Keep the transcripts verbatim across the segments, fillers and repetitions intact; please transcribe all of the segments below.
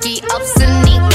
적이 없으니까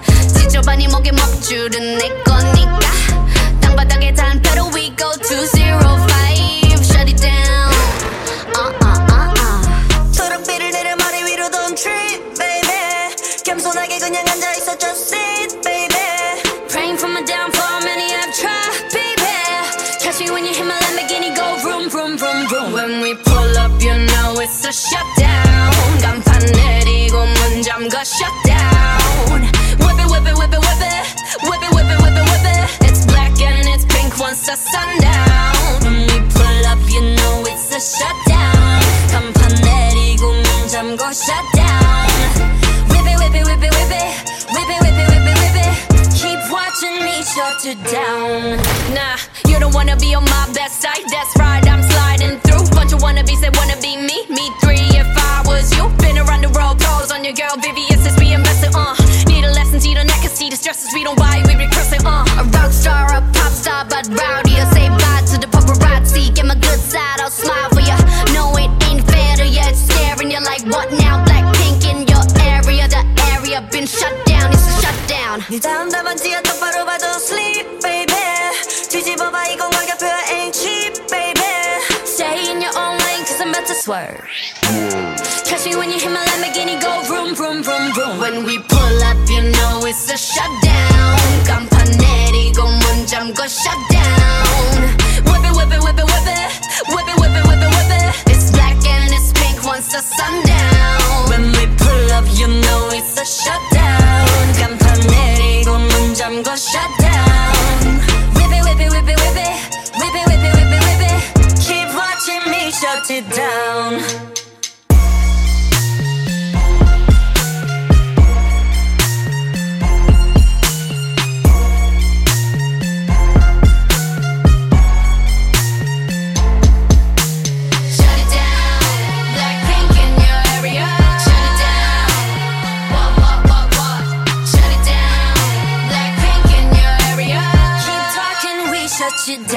지저분이 목에 먹줄은 내 거니까 땅바닥에 단패로 we go to zero five shut it down uh uh uh uh 초록빛을 내려 머리 위로 don't trip baby 겸손하게 그냥 앉아있어 just sit baby praying for my downfall many have tried baby catch me when you hit my Lamborghini go vroom vroom vroom vroom when we pull up you know it's a shutdown 간판 내리고 문 잠가 shutdown whip it whip it whip it whip it whip it whip it whip it whip it it's black and it's pink once the sundown when we pull up you know it's a shutdown 간판 내리고 문 잠가 shutdown whip it whip it whip it whip it whip it whip it whip it whip it keep watching me shut it down nah you don't wanna be on my best side that's right I'm sliding through bunch of wannabes that wanna be me me three if I was you been around the world pose on your girl Vivian since we invested uh need a lesson see the neck and see the stresses we don't buy we recurse it uh a rock star a pop star but rowdy I say bye to the paparazzi get my good side I'll smile for ya no it ain't fair to ya it's staring you like what now Blackpink in your area the area been shut down it's a shutdown 네 다음 답안지야 똑바로 봐도 sleep baby 뒤집어봐 이건 가격표야 ain't cheap baby stay in your own lane cause I'm about to swerve catch me when you hit my Lamborghini go vroom vroom vroom vroom when we pull up you know it's a shutdown 간판 내리고 문 잠궈 shutdown whip it whip it whip it whip it whip it whip it whip it whip it it's black and it's pink once the sundown when we pull up you know it's a shutdown 간판 내리고 문 잠궈 shutdown whip it whip it whip it whip it whip it whip it whip it whip it keep watching me shut it down shut you down